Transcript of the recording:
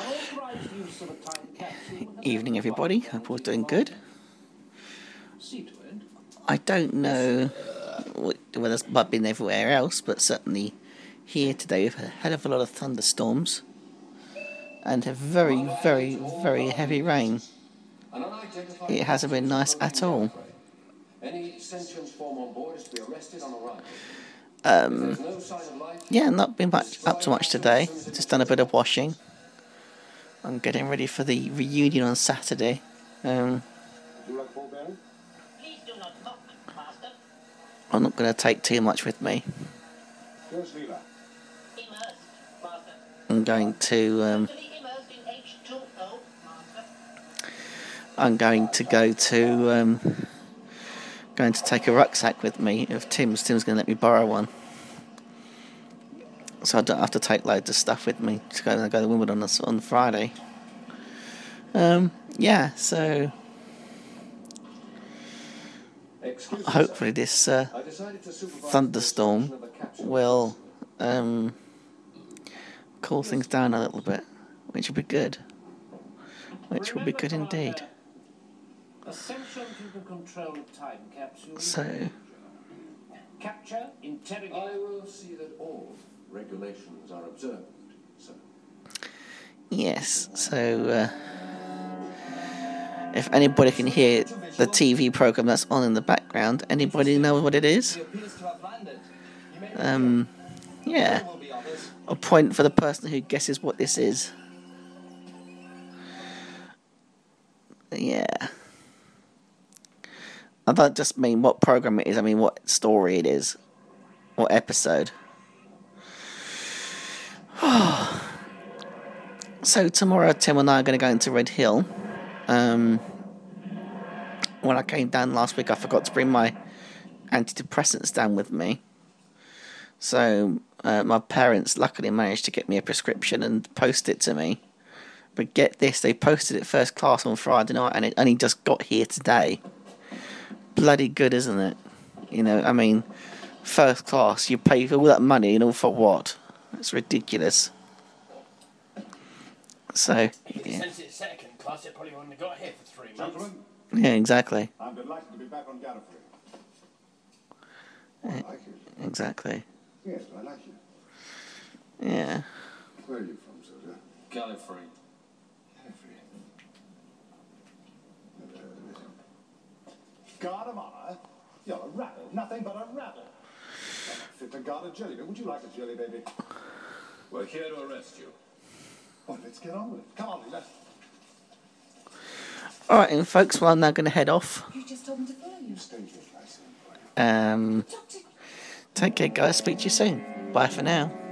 Evening, everybody. Hope all's doing good. I don't know whether it's been everywhere else, but certainly here today we've had a hell of a lot of thunderstorms and a very, very, very heavy rain. It hasn't been nice at all. Yeah, not been up to much today. Just done a bit of washing. I'm getting ready for the reunion on Saturday. I'm not going to take too much with me. I'm going to take a rucksack with me of Tim's. Tim's going to let me borrow one, so I don't have to take loads of stuff with me to go to Wimbledon on Friday. Yeah, so hopefully this thunderstorm will cool things down a little bit, which will be good. Which will be good indeed. So, I will see that all regulations are observed, sir. Yes, so if anybody can hear the TV program that's on in the background, anybody know what it is? Yeah, a point for the person who guesses what this is. Yeah. I don't just mean what program it is, I mean what story it is. What episode. So tomorrow Tim and I are going to go into Red Hill. When I came down last week I forgot to bring my antidepressants down with me. So my parents luckily managed to get me a prescription and post it to me. But get this, they posted it first class on Friday night and it only just got here today. Bloody good, isn't it? You know, I mean, first class, you pay for all that money and all for what? It's ridiculous. So, if you sent it second class, it probably wouldn't have got here for 3 months. Yeah, exactly. I'm delighted to be back on Gallifrey. I like it. Exactly. Yes, I like it. Yeah. Where are you from, soldier? Gallifrey. Guard of honour? You're a rabble, nothing but a rabble. Fit to guard a jelly, but would you like a jelly, baby? We're here to arrest you. Well, let's get on with it. Come on, Lila. Alright, and folks, well, I'm now going to head off. You just told me to follow you. Stay here, I say. Take care, guys. Speak to you soon. Bye for now.